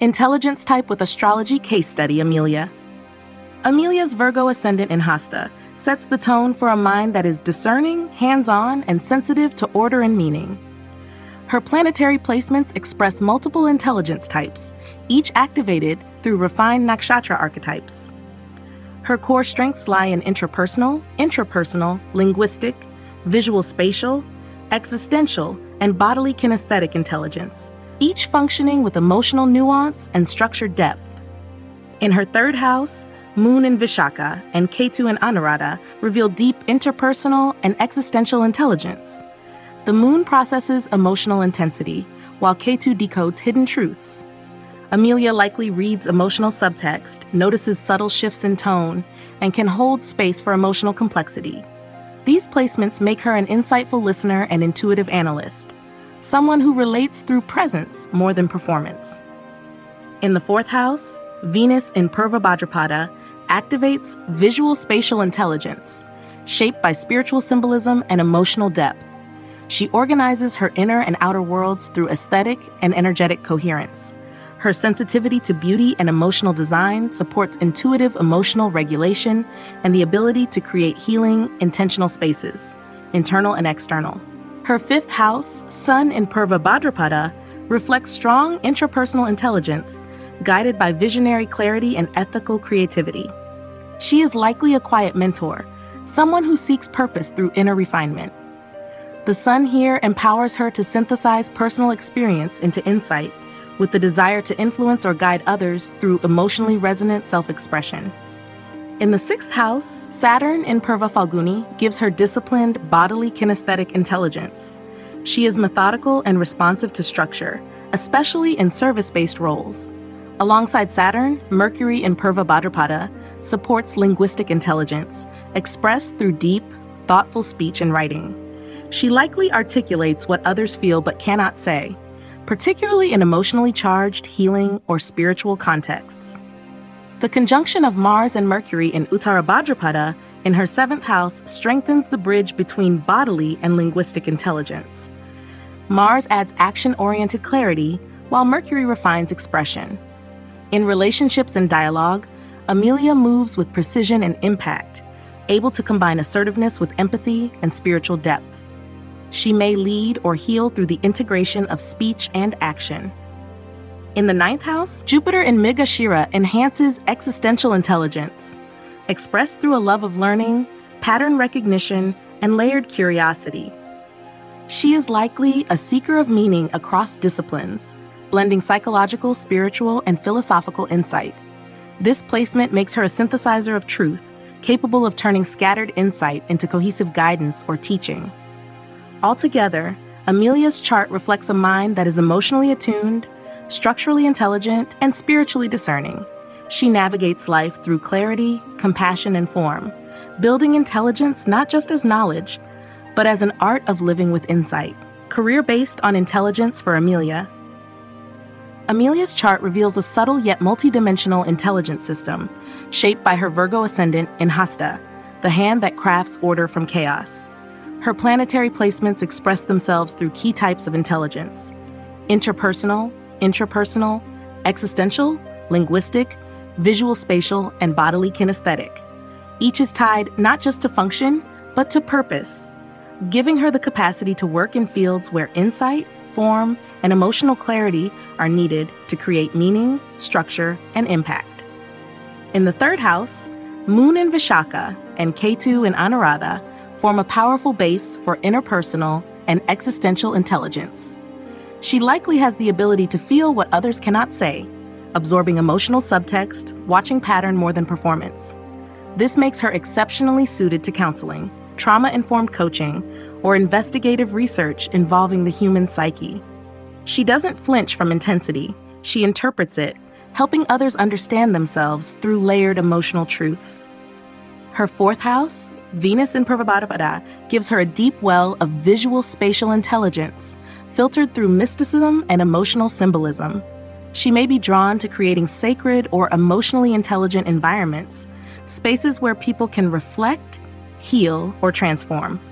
Intelligence type with astrology case study, Amelia. Amelia's Virgo ascendant in Hasta sets the tone for a mind that is discerning, hands-on, and sensitive to order and meaning. Her planetary placements express multiple intelligence types, each activated through refined nakshatra archetypes. Her core strengths lie in intrapersonal, linguistic, visual spatial, existential, and bodily kinesthetic intelligence, each functioning with emotional nuance and structured depth. In her third house, Moon in Vishaka and Ketu in Anuradha reveal deep interpersonal and existential intelligence. The Moon processes emotional intensity, while Ketu decodes hidden truths. Amelia likely reads emotional subtext, notices subtle shifts in tone, and can hold space for emotional complexity. These placements make her an insightful listener and intuitive analyst, someone who relates through presence more than performance. In the fourth house, Venus in Purva Bhadrapada activates visual spatial intelligence, shaped by spiritual symbolism and emotional depth. She organizes her inner and outer worlds through aesthetic and energetic coherence. Her sensitivity to beauty and emotional design supports intuitive emotional regulation and the ability to create healing, intentional spaces, internal and external. Her fifth house, Sun in Purva Bhadrapada, reflects strong intrapersonal intelligence, guided by visionary clarity and ethical creativity. She is likely a quiet mentor, someone who seeks purpose through inner refinement. The Sun here empowers her to synthesize personal experience into insight, with the desire to influence or guide others through emotionally resonant self-expression. In the sixth house, Saturn in Purva Phalguni gives her disciplined, bodily kinesthetic intelligence. She is methodical and responsive to structure, especially in service-based roles. Alongside Saturn, Mercury in Purva Bhadrapada supports linguistic intelligence, expressed through deep, thoughtful speech and writing. She likely articulates what others feel but cannot say, particularly in emotionally charged, healing, or spiritual contexts. The conjunction of Mars and Mercury in Uttara Bhadrapada in her seventh house strengthens the bridge between bodily and linguistic intelligence. Mars adds action-oriented clarity, while Mercury refines expression. In relationships and dialogue, Amelia moves with precision and impact, able to combine assertiveness with empathy and spiritual depth. She may lead or heal through the integration of speech and action. In the ninth house, Jupiter in Mrigashira enhances existential intelligence, expressed through a love of learning, pattern recognition, and layered curiosity. She is likely a seeker of meaning across disciplines, blending psychological, spiritual, and philosophical insight. This placement makes her a synthesizer of truth, capable of turning scattered insight into cohesive guidance or teaching. Altogether, Amelia's chart reflects a mind that is emotionally attuned, structurally intelligent, and spiritually discerning. She navigates life through clarity, compassion, and form, building intelligence not just as knowledge, but as an art of living with insight. Career based on intelligence for Amelia. Amelia's chart reveals a subtle yet multidimensional intelligence system, shaped by her Virgo ascendant in Hasta, the hand that crafts order from chaos. Her planetary placements express themselves through key types of intelligence: interpersonal, intrapersonal, existential, linguistic, visual spatial, and bodily kinesthetic. Each is tied not just to function, but to purpose, giving her the capacity to work in fields where insight, form, and emotional clarity are needed to create meaning, structure, and impact. In the third house, Moon in Vishaka and Ketu in Anuradha form a powerful base for interpersonal and existential intelligence. She likely has the ability to feel what others cannot say, absorbing emotional subtext, watching pattern more than performance. This makes her exceptionally suited to counseling, trauma-informed coaching, or investigative research involving the human psyche. She doesn't flinch from intensity, she interprets it, helping others understand themselves through layered emotional truths. Her fourth house, Venus in Purva Bhadrapada, gives her a deep well of visual spatial intelligence, filtered through mysticism and emotional symbolism. She may be drawn to creating sacred or emotionally intelligent environments, spaces where people can reflect, heal, or transform.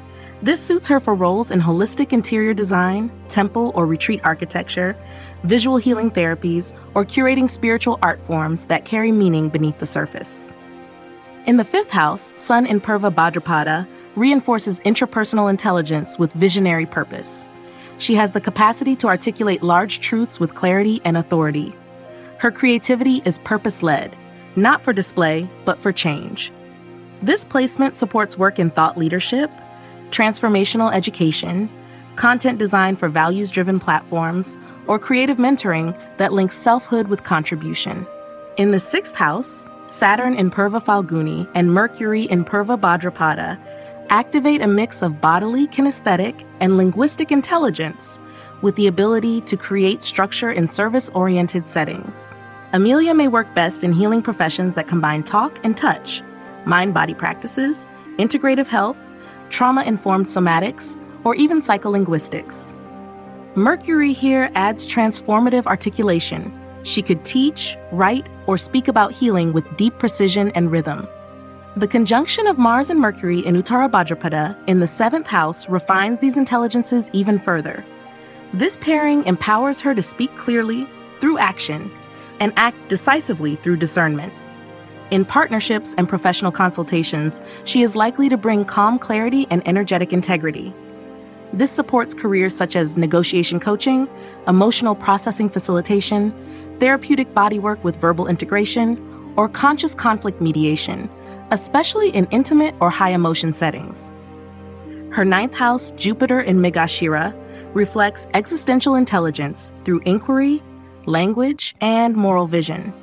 This suits her for roles in holistic interior design, temple or retreat architecture, visual healing therapies, or curating spiritual art forms that carry meaning beneath the surface. In the fifth house, Sun in Purva Bhadrapada reinforces intrapersonal intelligence with visionary purpose. She has the capacity to articulate large truths with clarity and authority. Her creativity is purpose-led, not for display, but for change. This placement supports work in thought leadership, transformational education, content design for values-driven platforms, or creative mentoring that links selfhood with contribution. In the sixth house, Saturn in Purva Falguni and Mercury in Purva Bhadrapada activate a mix of bodily, kinesthetic, and linguistic intelligence with the ability to create structure in service-oriented settings. Amelia may work best in healing professions that combine talk and touch, mind-body practices, integrative health, trauma-informed somatics, or even psycholinguistics. Mercury here adds transformative articulation. She could teach, write, or speak about healing with deep precision and rhythm. The conjunction of Mars and Mercury in Uttara Bhadrapada in the seventh house refines these intelligences even further. This pairing empowers her to speak clearly through action and act decisively through discernment. In partnerships and professional consultations, she is likely to bring calm clarity and energetic integrity. This supports careers such as negotiation coaching, emotional processing facilitation, therapeutic bodywork with verbal integration, or conscious conflict mediation, especially in intimate or high-emotion settings. Her ninth house, Jupiter in Mrigashira, reflects existential intelligence through inquiry, language, and moral vision.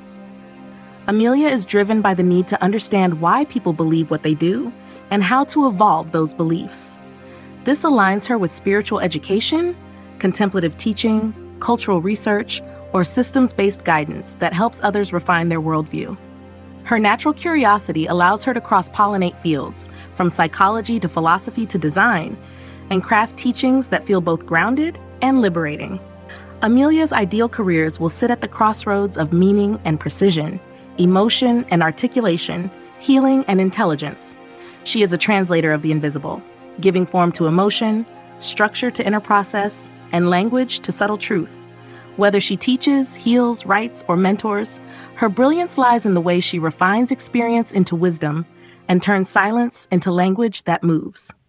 Amelia is driven by the need to understand why people believe what they do and how to evolve those beliefs. This aligns her with spiritual education, contemplative teaching, cultural research, or systems-based guidance that helps others refine their worldview. Her natural curiosity allows her to cross-pollinate fields, from psychology to philosophy to design, and craft teachings that feel both grounded and liberating. Amelia's ideal careers will sit at the crossroads of meaning and precision, emotion and articulation, healing and intelligence. She is a translator of the invisible, giving form to emotion, structure to inner process, and language to subtle truth. Whether she teaches, heals, writes, or mentors, her brilliance lies in the way she refines experience into wisdom and turns silence into language that moves.